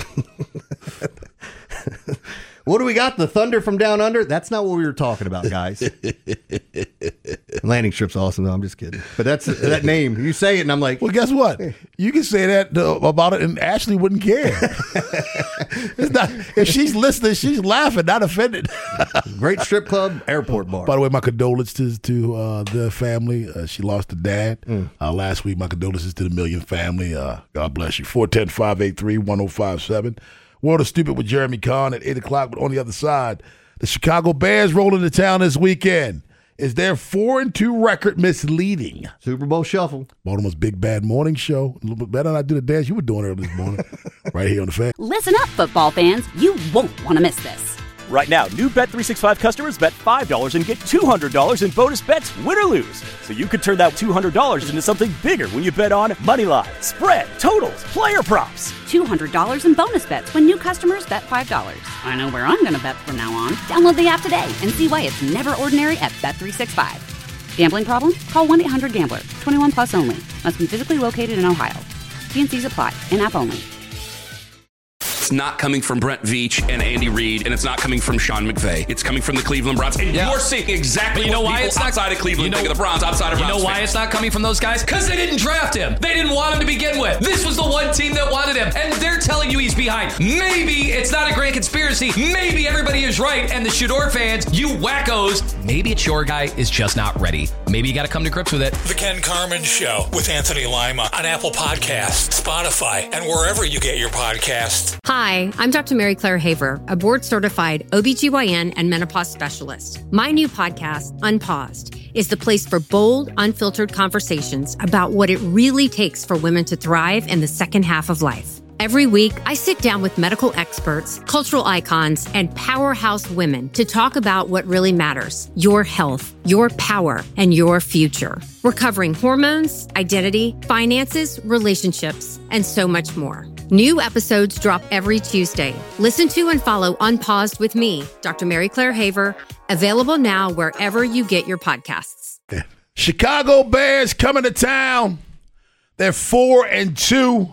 [SPEAKER 10] What do we got? The Thunder from Down Under? That's not what we were talking about, guys. Landing strip's awesome, though. I'm just kidding. But that's that name. You say it, and I'm like,
[SPEAKER 9] well, guess what? You can say that uh, about it, and Ashley wouldn't care. It's not, if she's listening, she's laughing, not offended.
[SPEAKER 10] Great strip club, airport bar.
[SPEAKER 9] By the way, my condolences to uh, the family. Uh, she lost a dad
[SPEAKER 10] Mm.
[SPEAKER 9] uh, last week. My condolences to the Million family. Uh, God bless you. four one zero, five eight three, one zero five seven. World of Stupid with Jeremy Kahn at eight o'clock, but on the other side, the Chicago Bears roll into town this weekend. Is their four and two record misleading?
[SPEAKER 10] Super Bowl shuffle.
[SPEAKER 9] Baltimore's Big Bad Morning Show. A little bit better than I do the dance you were doing earlier this morning. Right here on the Fan.
[SPEAKER 1] Listen up, football fans. You won't want to miss this.
[SPEAKER 2] Right now, new Bet three sixty-five customers bet five dollars and get two hundred dollars in bonus bets, win or lose. So you could turn that two hundred dollars into something bigger when you bet on Moneyline, spread, totals, player props.
[SPEAKER 1] two hundred dollars in bonus bets when new customers bet five dollars. I know where I'm going to bet from now on. Download the app today and see why it's never ordinary at Bet three sixty-five. Gambling problem? Call one eight hundred gambler. twenty-one plus only. Must be physically located in Ohio. T and C's apply. In-app only.
[SPEAKER 3] It's not coming from Brent Veach and Andy Reid, and it's not coming from Sean McVay. It's coming from the Cleveland Browns. And
[SPEAKER 13] Yeah.
[SPEAKER 3] you're seeing exactly
[SPEAKER 13] But you know
[SPEAKER 3] what
[SPEAKER 13] why
[SPEAKER 3] people
[SPEAKER 13] it's not
[SPEAKER 3] outside of Cleveland
[SPEAKER 13] you know,
[SPEAKER 3] think of the Browns, outside of
[SPEAKER 13] You
[SPEAKER 3] Browns
[SPEAKER 13] know why
[SPEAKER 3] fans.
[SPEAKER 13] it's not coming from those guys? Because they didn't draft him. They didn't want him to begin with. This was the one team that wanted him, and they're telling you he's behind. Maybe it's not a grand conspiracy. Maybe everybody is right, and the Shador fans, you wackos, maybe it's your guy is just not ready. Maybe you got to come to grips with it.
[SPEAKER 7] The Ken Carmen Show with Anthony Lima on Apple Podcasts, Spotify, and wherever you get your podcasts.
[SPEAKER 8] Hi, I'm Doctor Mary Claire Haver, a board-certified O B G Y N and menopause specialist. My new podcast, Unpaused, is the place for bold, unfiltered conversations about what it really takes for women to thrive in the second half of life. Every week, I sit down with medical experts, cultural icons, and powerhouse women to talk about what really matters: your health, your power, and your future. We're covering hormones, identity, finances, relationships, and so much more. New episodes drop every Tuesday. Listen to and follow Unpaused with me, Doctor Mary Claire Haver, available now wherever you get your podcasts.
[SPEAKER 9] Chicago Bears coming to town. They're four and two.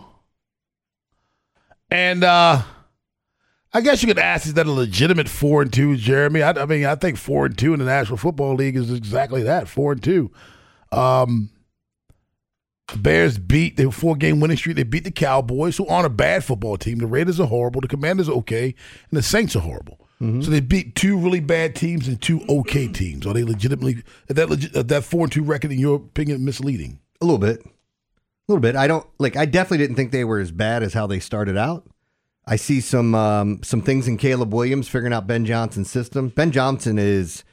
[SPEAKER 9] And uh, I guess you could ask, is that a legitimate four and two, Jeremy? I, I mean, I think four and two in the National Football League is exactly that, four and two. Um, the Bears beat the four-game winning streak. They beat the Cowboys, who aren't a bad football team. The Raiders are horrible. The Commanders are okay, and the Saints are horrible. Mm-hmm. So they beat two really bad teams and two okay teams. Are they legitimately is that legit, that four and two record, in your opinion, misleading?
[SPEAKER 10] A little bit. A little bit. I don't like. I definitely didn't think they were as bad as how they started out. I see some um, some things in Caleb Williams figuring out Ben Johnson's system. Ben Johnson is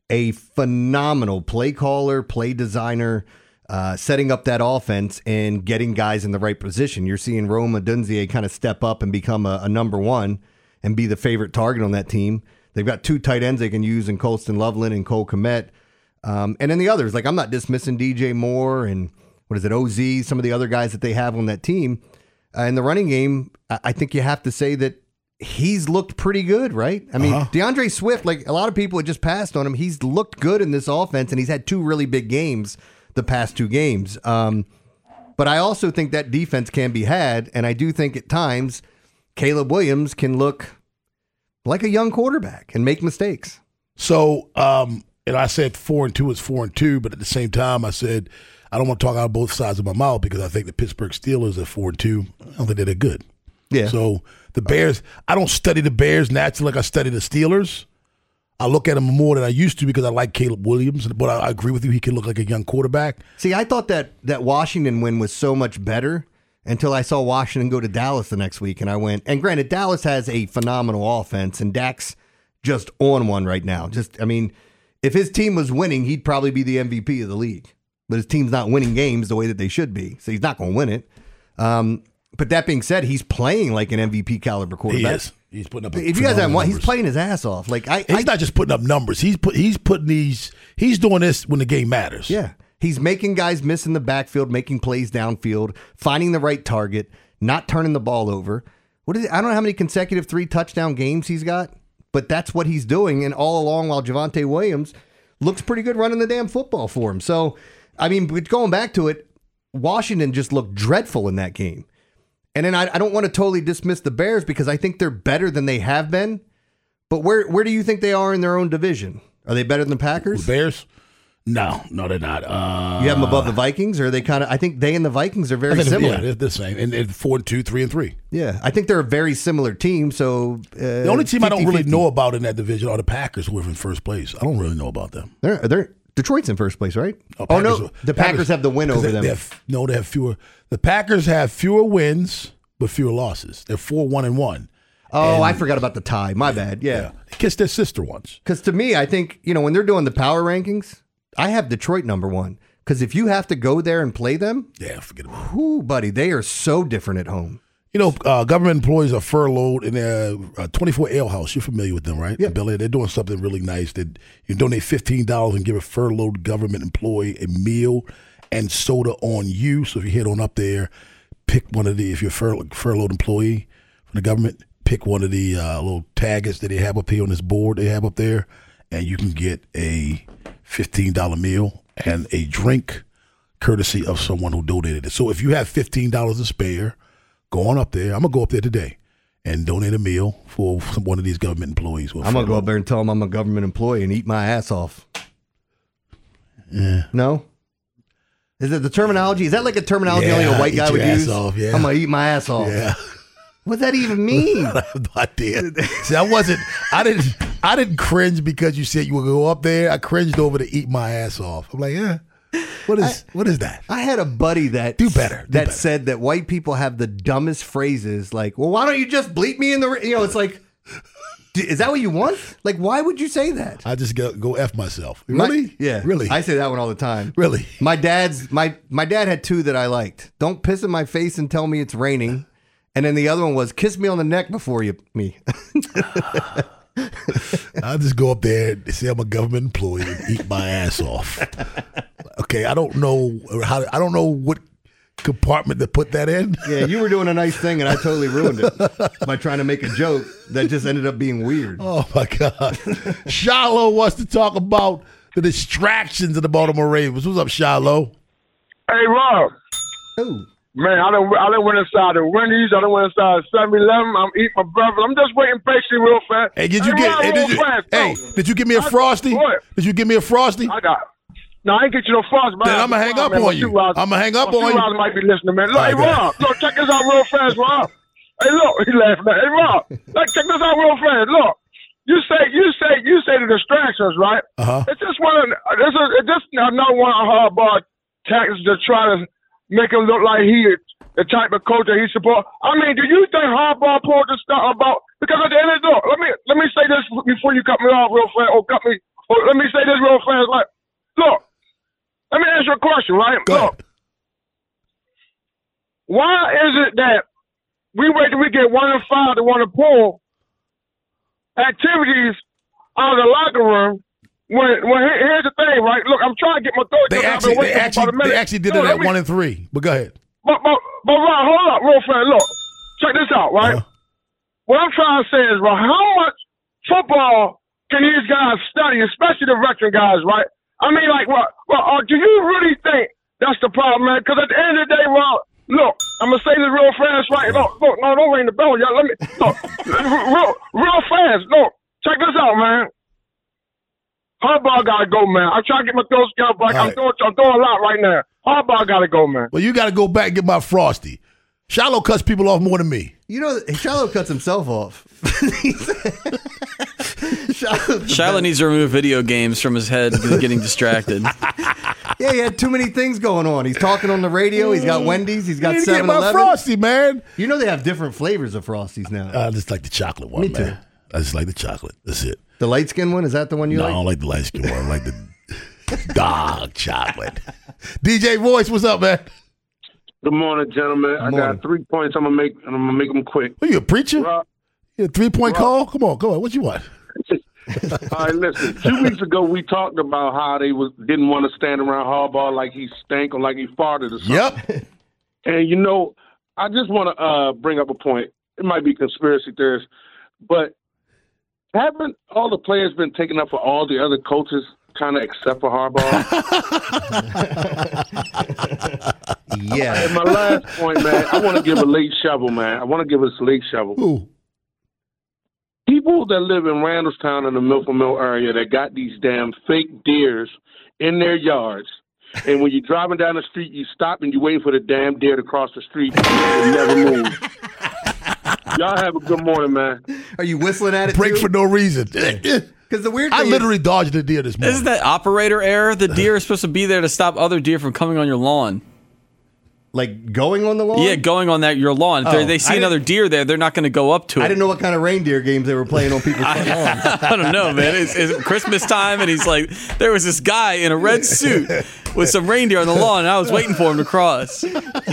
[SPEAKER 10] a phenomenal play caller, play designer, uh, setting up that offense and getting guys in the right position. You're seeing Rome Odunze kind of step up and become a, a number one and be the favorite target on that team. They've got two tight ends they can use in Colston Loveland and Cole Kmet. Um, and then the others, like I'm not dismissing D J Moore and what is it, O Z, some of the other guys that they have on that team. Uh, in the running game, I think you have to say that he's looked pretty good, right? I mean, uh-huh. DeAndre Swift, like a lot of people had just passed on him. He's looked good in this offense, and he's had two really big games the past two games. Um, but I also think that defense can be had, and I do think at times Caleb Williams can look like a young quarterback and make mistakes.
[SPEAKER 9] So, um, and I said four and two is four and two, but at the same time, I said I don't want to talk out of both sides of my mouth because I think the Pittsburgh Steelers are four and two. I don't think they're that good.
[SPEAKER 10] Yeah.
[SPEAKER 9] So the Bears, I don't study the Bears naturally like I study the Steelers. I look at them more than I used to because I like Caleb Williams, but I, I agree with you. He can look like a young quarterback.
[SPEAKER 10] See, I thought that that Washington win was so much better until I saw Washington go to Dallas the next week, and I went. And granted, Dallas has a phenomenal offense, and Dak's just on one right now. Just, I mean, if his team was winning, he'd probably be the M V P of the league. But his team's not winning games the way that they should be, so he's not going to win it. Um, but that being said, he's playing like an M V P caliber quarterback.
[SPEAKER 9] He is. He's putting up.
[SPEAKER 10] If you guys haven't, he's playing his ass off. Like I,
[SPEAKER 9] he's
[SPEAKER 10] I,
[SPEAKER 9] not just putting up numbers. He's put. He's putting these. He's doing this when the game matters.
[SPEAKER 10] Yeah, he's making guys miss in the backfield, making plays downfield, finding the right target, not turning the ball over. What is it? I don't know how many consecutive three touchdown games he's got, but that's what he's doing. And all along, while Javonte Williams looks pretty good running the damn football for him. So, I mean, going back to it, Washington just looked dreadful in that game. And then I, I don't want to totally dismiss the Bears because I think they're better than they have been. But where where do you think they are in their own division? Are they better than the Packers?
[SPEAKER 9] The Bears? No, no, they're not. Uh,
[SPEAKER 10] you have them above the Vikings, or are they kind of? I think they and the Vikings are very similar.
[SPEAKER 9] Yeah, they're the same. And they're four and two, three and three.
[SPEAKER 10] Yeah, I think they're a very similar team. So uh,
[SPEAKER 9] the only team
[SPEAKER 10] fifty,
[SPEAKER 9] I don't really
[SPEAKER 10] fifty.
[SPEAKER 9] know about in that division are the Packers, who are in first place. I don't really know about them.
[SPEAKER 10] They're they're Detroit's in first place, right?
[SPEAKER 9] Oh,
[SPEAKER 10] oh
[SPEAKER 9] Packers,
[SPEAKER 10] no, the Packers, Packers have the win over
[SPEAKER 9] they,
[SPEAKER 10] them.
[SPEAKER 9] They have, no, they have fewer. The Packers have fewer wins but fewer losses. They're four one and one.
[SPEAKER 10] Oh,
[SPEAKER 9] and,
[SPEAKER 10] I forgot about the tie. My bad. Yeah.
[SPEAKER 9] yeah. They kissed their sister once.
[SPEAKER 10] Because to me, I think, you know, when they're doing the power rankings, I have Detroit number one. Because if you have to go there and play them,
[SPEAKER 9] yeah, forget about it.
[SPEAKER 10] Whoo, buddy, they are so different at home.
[SPEAKER 9] You know, uh, government employees are furloughed in their uh, twenty-four Ale House. You're familiar with them, right?
[SPEAKER 10] Yeah.
[SPEAKER 9] Billy, they're doing something really nice. That you donate fifteen dollars and give a furloughed government employee a meal and soda on you. So if you head on up there, pick one of the, if you're a fur, furloughed employee from the government, pick one of the uh, little taggers that they have up here on this board they have up there, and you can get a fifteen dollars meal and a drink courtesy of someone who donated it. So if you have fifteen dollars to spare, go on up there. I'm going to go up there today and donate a meal for some, one of these government employees.
[SPEAKER 10] I'm going to go up there and tell them I'm a government employee and eat my ass off.
[SPEAKER 9] Yeah.
[SPEAKER 10] No? Is it the terminology? Is that like a terminology
[SPEAKER 9] yeah,
[SPEAKER 10] only a white guy would use?
[SPEAKER 9] Off, yeah.
[SPEAKER 10] I'm going to eat my ass off.
[SPEAKER 9] Yeah.
[SPEAKER 10] What does that even mean?
[SPEAKER 9] I have no idea. See, I wasn't, I didn't, I didn't cringe because you said you would go up there. I cringed over to eat my ass off. I'm like, yeah. What is I, what is that?
[SPEAKER 10] I had a buddy that
[SPEAKER 9] do better. Do
[SPEAKER 10] that
[SPEAKER 9] better.
[SPEAKER 10] said that white people have the dumbest phrases. Like, well, why don't you just bleep me in the? You know, it's like, is that what you want? Like, why would you say that?
[SPEAKER 9] I just go go f myself. Really?
[SPEAKER 10] My, yeah,
[SPEAKER 9] really.
[SPEAKER 10] I say that one all the time.
[SPEAKER 9] Really?
[SPEAKER 10] My dad's my my dad had two that I liked. Don't piss in my face and tell me it's raining. And then the other one was kiss me on the neck before you me.
[SPEAKER 9] I'll just go up there and say I'm a government employee and eat my ass off. Okay, I don't know how. I don't know what compartment to put that in.
[SPEAKER 10] Yeah, you were doing a nice thing and I totally ruined it by trying to make a joke that just ended up being weird.
[SPEAKER 9] Oh my God! Shiloh wants to talk about the distractions of the Baltimore Ravens. What's up, Shiloh?
[SPEAKER 14] Hey, Rob.
[SPEAKER 10] Oh.
[SPEAKER 14] Man, I done, I done went inside the Wendy's. I done went inside seven eleven. I'm eating my breakfast. I'm just waiting patiently real fast.
[SPEAKER 9] Hey, did you
[SPEAKER 14] hey,
[SPEAKER 9] get?
[SPEAKER 14] Rob,
[SPEAKER 9] Hey, did you,
[SPEAKER 14] fast,
[SPEAKER 9] hey, did you give me a Frosty?
[SPEAKER 14] What?
[SPEAKER 9] Did you give me a Frosty?
[SPEAKER 14] I got. No, I ain't get you no Frosty.
[SPEAKER 9] Then I'm gonna hang up on you. I'm gonna hang up on you.
[SPEAKER 14] Rob might be listening, man. Look,
[SPEAKER 9] All
[SPEAKER 14] hey,
[SPEAKER 9] right,
[SPEAKER 14] Rob, look, check this out real fast, Rob. Hey, look, he laughing at. Hey, Rob, look, check this out real fast. Look, you say, you say, you say the distractions, right?
[SPEAKER 9] Uh huh.
[SPEAKER 14] It's just one of, this is, it's just another one of hardball tactics to try to make him look like he the type of coach that he's supposed. I mean, do you think Harbaugh pulled this stuff about? Because at the end of the day, let me let me say this before you cut me off real fast, or cut me oh, let me say this real fast. Like, look, let me ask you a question, right?
[SPEAKER 9] Go
[SPEAKER 14] look,
[SPEAKER 9] ahead.
[SPEAKER 14] why is it that we wait till we get one in five to want to pull activities out of the locker room? When, when here's the thing, right? Look, I'm trying to get my thoughts.
[SPEAKER 9] They actually, they actually, they actually did it at one and three. But go ahead.
[SPEAKER 14] But, but, but, Ron, hold up, real fast. Look, check this out, right?
[SPEAKER 9] Uh-huh.
[SPEAKER 14] What I'm trying to say is, well, how much football can these guys study, especially the veteran guys, right? I mean, like, what? Well, uh, do you really think that's the problem, man? Because at the end of the day, well, look, I'm gonna say this real fast, right? Look, look, no, don't ring the bell, y'all. Let me look, real, real fast. Look, check this out, man. Harbaugh gotta go, man. I'm trying to get my throat scalp back. I'm
[SPEAKER 9] right.
[SPEAKER 14] doing, I'm doing a lot right now. Harbaugh gotta go, man.
[SPEAKER 9] Well, you got to go back and get my Frosty. Shallow cuts people off more than me.
[SPEAKER 10] You know, Shiloh cuts himself off. Shiloh,
[SPEAKER 15] Shiloh needs to remove video games from his head because he's getting distracted.
[SPEAKER 10] Yeah, he had too many things going on. He's talking on the radio. He's got Wendy's. He's got seven eleven.
[SPEAKER 9] Get my Frosty, man.
[SPEAKER 10] You know they have different flavors of Frosties now.
[SPEAKER 9] I just like the chocolate one,
[SPEAKER 10] Me
[SPEAKER 9] man.
[SPEAKER 10] too.
[SPEAKER 9] I just like the chocolate. That's it.
[SPEAKER 10] The light skin one, is that the one you
[SPEAKER 9] no,
[SPEAKER 10] like?
[SPEAKER 9] I don't like the light skin one. I like the dark chocolate. D J Voice, what's up, man?
[SPEAKER 16] Good morning, gentlemen. I
[SPEAKER 9] morning.
[SPEAKER 16] got three points. I'm gonna make. I'm gonna make them quick.
[SPEAKER 9] Are you a preacher?
[SPEAKER 16] Rob,
[SPEAKER 9] You a three point
[SPEAKER 16] Rob.
[SPEAKER 9] call? Come on, come on. What you want?
[SPEAKER 16] All right, listen. Two weeks ago, we talked about how they was didn't want to stand around Harbaugh like he stank or like he farted or something.
[SPEAKER 9] Yep.
[SPEAKER 16] And you know, I just want to uh, bring up a point. It might be conspiracy theorists, but haven't all the players been taken up for all the other coaches, kind of except for Harbaugh?
[SPEAKER 10] Yeah.
[SPEAKER 16] And my last point, man, I want to give a late shovel, man. I want to give us a late shovel.
[SPEAKER 9] Ooh.
[SPEAKER 16] People that live in Randallstown in the Milford Mill area that got these damn fake deers in their yards, and when you're driving down the street, you stop and you wait for the damn deer to cross the street and it never move. Y'all have a good morning, man.
[SPEAKER 10] Are you whistling at it
[SPEAKER 9] Break
[SPEAKER 10] too?
[SPEAKER 9] for no reason.
[SPEAKER 10] Because the weird thing
[SPEAKER 9] I
[SPEAKER 10] is-
[SPEAKER 9] literally dodged a deer this morning.
[SPEAKER 15] Isn't that operator error? The deer is supposed to be there to stop other deer from coming on your lawn.
[SPEAKER 10] Like going on the lawn?
[SPEAKER 15] Yeah, going on that your lawn. If
[SPEAKER 10] Oh,
[SPEAKER 15] they're- they see
[SPEAKER 10] I
[SPEAKER 15] another deer there, they're not going to go up to it.
[SPEAKER 10] I didn't know what kind of reindeer games they were playing on people's front lawns.
[SPEAKER 15] I don't know, man. It's, it's Christmas time, and he's like, there was this guy in a red suit with some reindeer on the lawn, and I was waiting for him to cross.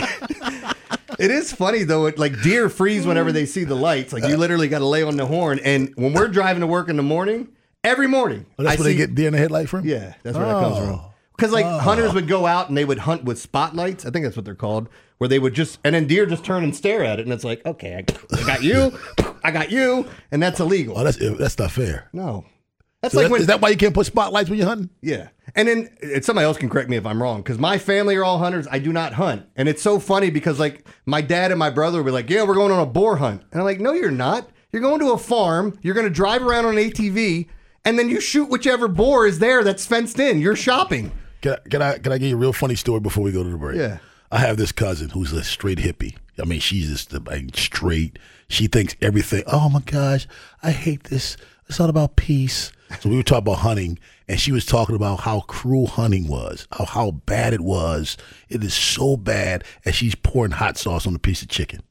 [SPEAKER 10] It is funny though. It, like deer freeze whenever they see the lights. Like you literally got to lay on the horn. And when we're driving to work in the morning, every morning,
[SPEAKER 9] Oh, that's
[SPEAKER 10] I
[SPEAKER 9] where
[SPEAKER 10] see,
[SPEAKER 9] they get deer in the headlight from?
[SPEAKER 10] Yeah, that's where that comes
[SPEAKER 9] Oh.
[SPEAKER 10] from. Because like
[SPEAKER 9] Oh.
[SPEAKER 10] hunters would go out and they would hunt with spotlights. I think that's what they're called. Where they would just and then deer just turn and stare at it, and it's like, okay, I, I got you, I got you, and that's illegal.
[SPEAKER 9] Oh, that's that's not fair.
[SPEAKER 10] No. That's
[SPEAKER 9] So
[SPEAKER 10] like
[SPEAKER 9] that-
[SPEAKER 10] when
[SPEAKER 9] is that why you can't put spotlights when you're hunting?
[SPEAKER 10] Yeah. And then uh, somebody else can correct me if I'm wrong, because my family are all hunters. I do not hunt. And it's so funny because, like, my dad and my brother will be like, yeah, we're going on a boar hunt. And I'm like, no, you're not. You're going to a farm. You're going to drive around on an A T V, and then you shoot whichever boar is there that's fenced in. You're shopping.
[SPEAKER 9] Can I, can I, can I give you a real funny story before we go to the break?
[SPEAKER 10] Yeah.
[SPEAKER 9] I have this cousin who's a straight hippie. I mean, she's just like straight. She thinks everything, oh, my gosh, I hate this. It's all about peace. So we were talking about hunting, and she was talking about how cruel hunting was, how, how bad it was. It is so bad, and she's pouring hot sauce on a piece of chicken.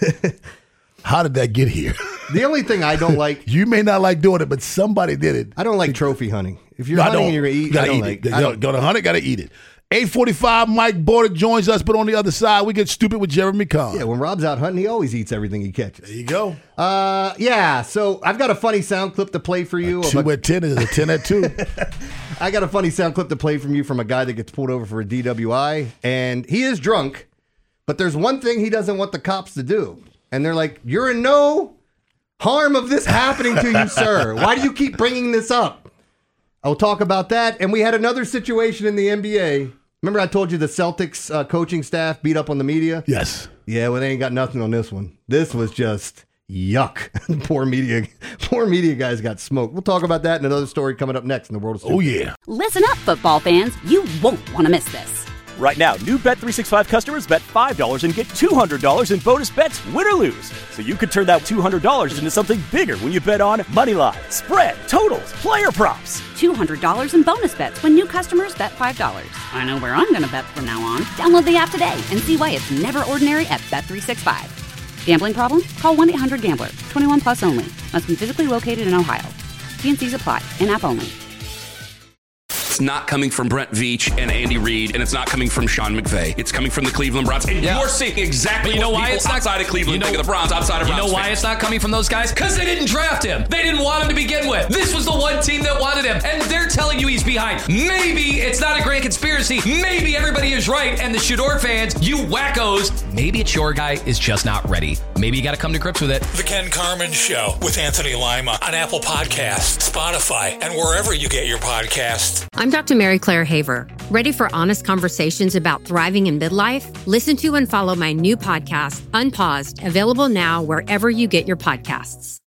[SPEAKER 9] How did that get here?
[SPEAKER 10] The only thing I don't like.
[SPEAKER 9] You may not like doing it, but somebody did it.
[SPEAKER 10] I don't like trophy hunting. If you're
[SPEAKER 9] No, I
[SPEAKER 10] hunting
[SPEAKER 9] don't.
[SPEAKER 10] and you're going to eat,
[SPEAKER 9] You gotta
[SPEAKER 10] I don't
[SPEAKER 9] eat
[SPEAKER 10] like
[SPEAKER 9] it.
[SPEAKER 10] I
[SPEAKER 9] You
[SPEAKER 10] don't-
[SPEAKER 9] Go to hunt it, gotta eat it. eight forty-five, Mike Border joins us, but on the other side, we get stupid with Jeremy Kahn.
[SPEAKER 10] Yeah, when Rob's out hunting, he always eats everything he catches.
[SPEAKER 9] There you go.
[SPEAKER 10] Uh, yeah, so I've got a funny sound clip to play for you.
[SPEAKER 9] Two
[SPEAKER 10] of a-
[SPEAKER 9] at ten is a ten at two.
[SPEAKER 10] I got a funny sound clip to play from you from a guy that gets pulled over for a D W I, and he is drunk, but there's one thing he doesn't want the cops to do. And they're like, you're in no harm of this happening to you, sir. Why do you keep bringing this up? I'll talk about that. And we had another situation in the N B A. Remember I told you the Celtics uh, coaching staff beat up on the media?
[SPEAKER 9] Yes.
[SPEAKER 10] Yeah, well, they ain't got nothing on this one. This was just yuck. poor media poor media guys got smoked. We'll talk about that and another story coming up next in the world of
[SPEAKER 9] Oh,
[SPEAKER 10] stupid.
[SPEAKER 9] yeah.
[SPEAKER 1] Listen up, football fans. You won't want to miss this.
[SPEAKER 2] Right now, new Bet three sixty-five customers bet five dollars and get two hundred dollars in bonus bets, win or lose. So you could turn that two hundred dollars into something bigger when you bet on money line, spread, totals, player props.
[SPEAKER 1] two hundred dollars in bonus bets when new customers bet five dollars. I know where I'm going to bet from now on. Download the app today and see why it's never ordinary at Bet three sixty-five. Gambling problem? Call one eight hundred gambler. twenty-one plus only. Must be physically located in Ohio. T and C's apply. In-app only.
[SPEAKER 3] it's not coming from Brent Veach and Andy Reid, and it's not coming from Sean McVay. It's coming from the Cleveland Browns. And
[SPEAKER 13] Yeah.
[SPEAKER 3] you're seeing exactly
[SPEAKER 13] But you know
[SPEAKER 3] what
[SPEAKER 13] why
[SPEAKER 3] people
[SPEAKER 13] it's not
[SPEAKER 3] outside of Cleveland
[SPEAKER 13] you know,
[SPEAKER 3] think of the Browns, outside of
[SPEAKER 13] You
[SPEAKER 3] Browns
[SPEAKER 13] know why
[SPEAKER 3] fans.
[SPEAKER 13] it's not coming from those guys? Because they didn't draft him. They didn't want him to begin with. This was the one team that wanted him, and they're telling you he's behind. Maybe it's not a grand conspiracy. Maybe everybody is right, and the Shador fans, you wackos, maybe it's your guy is just not ready. Maybe you got to come to grips with it.
[SPEAKER 7] The Ken Carmen Show with Anthony Lima on Apple Podcasts, Spotify, and wherever you get your podcasts.
[SPEAKER 8] I'm Doctor Mary Claire Haver. Ready for honest conversations about thriving in midlife? Listen to and follow my new podcast, Unpaused, available now wherever you get your podcasts.